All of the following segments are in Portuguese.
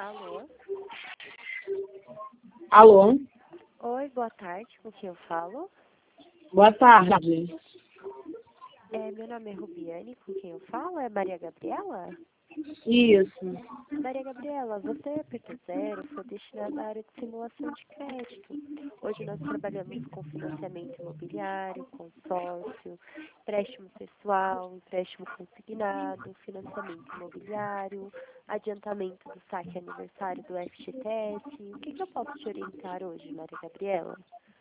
Alô? Alô? Oi, boa tarde, com quem eu falo? Boa tarde. Meu nome é Rubiane, com quem eu falo? É Maria Gabriela? Isso. Maria Gabriela, você apertou zero, foi destinada à área de simulação de crédito. Hoje nós trabalhamos com financiamento imobiliário, consórcio, empréstimo pessoal, empréstimo consignado, financiamento imobiliário, adiantamento do saque aniversário do FGTS. O que eu posso te orientar hoje, Maria Gabriela?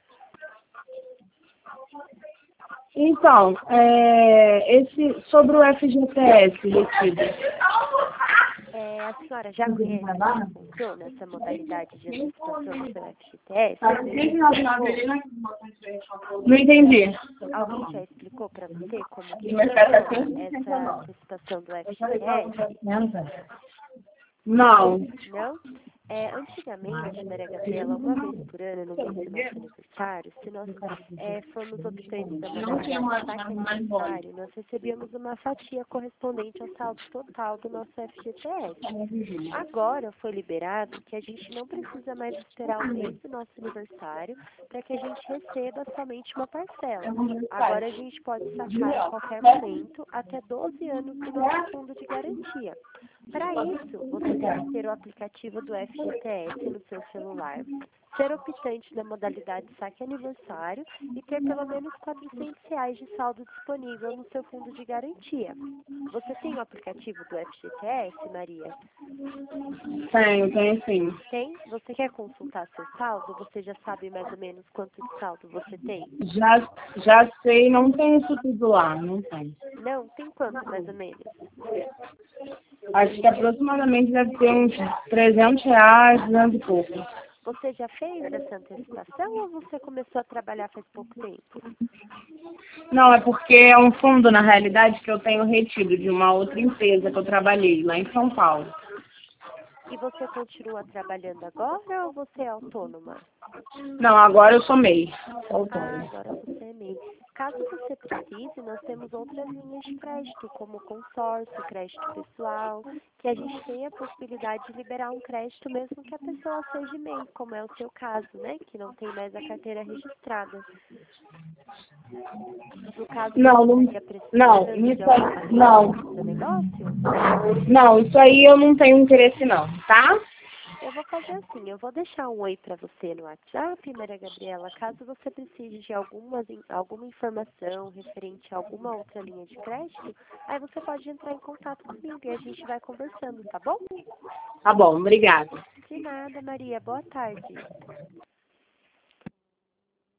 Então, sobre o FGTS retido. A senhora já conhece como funciona essa modalidade de antecipação do seu FGTS? Não entendi. Alguém já explicou para você como que funciona essa antecipação do FGTS? Não. Não? Antigamente, Maria Gabriela, uma vez por ano, no mês do nosso aniversário, se nós formos optantes da modalidade saque aniversário, nós recebíamos uma fatia correspondente ao saldo total do nosso FGTS. Agora foi liberado que a gente não precisa mais esperar o mês do nosso aniversário para que a gente receba somente uma parcela. Agora a gente pode sacar a qualquer momento até 12 anos do nosso fundo de garantia. Para isso, você deve ter o aplicativo do FGTS no seu celular, ser optante da modalidade saque aniversário e ter pelo menos R$ 400 de saldo disponível no seu fundo de garantia. Você tem o aplicativo do FGTS, Maria? Tenho sim. Tem? Você quer consultar seu saldo? Você já sabe mais ou menos quanto de saldo você tem? Já sei, não tem isso tudo lá, não tem. Não? Tem quanto mais ou menos? Acho que aproximadamente deve ter uns R$ 300, 200 e pouco. Você já fez essa antecipação ou você começou a trabalhar faz pouco tempo? Não, é porque é um fundo, na realidade, que eu tenho retido de uma outra empresa que eu trabalhei lá em São Paulo. E você continua trabalhando agora ou você é autônoma? Não, agora eu sou MEI. Autônoma. Agora você é MEI. Caso você precise, nós temos outras linhas de crédito, como consórcio, crédito pessoal, que a gente tem a possibilidade de liberar um crédito mesmo que a pessoa seja MEI, como é o seu caso, né? Que não tem mais a carteira registrada. No caso, você estaria precisando de alguma ajuda no seu negócio? Não, isso aí eu não tenho interesse não, tá? Eu vou fazer assim, eu vou deixar um oi para você no WhatsApp, Maria Gabriela, caso você precise de alguma informação referente a alguma outra linha de crédito, aí você pode entrar em contato comigo e a gente vai conversando, tá bom? Tá bom, obrigada. De nada, Maria. Boa tarde.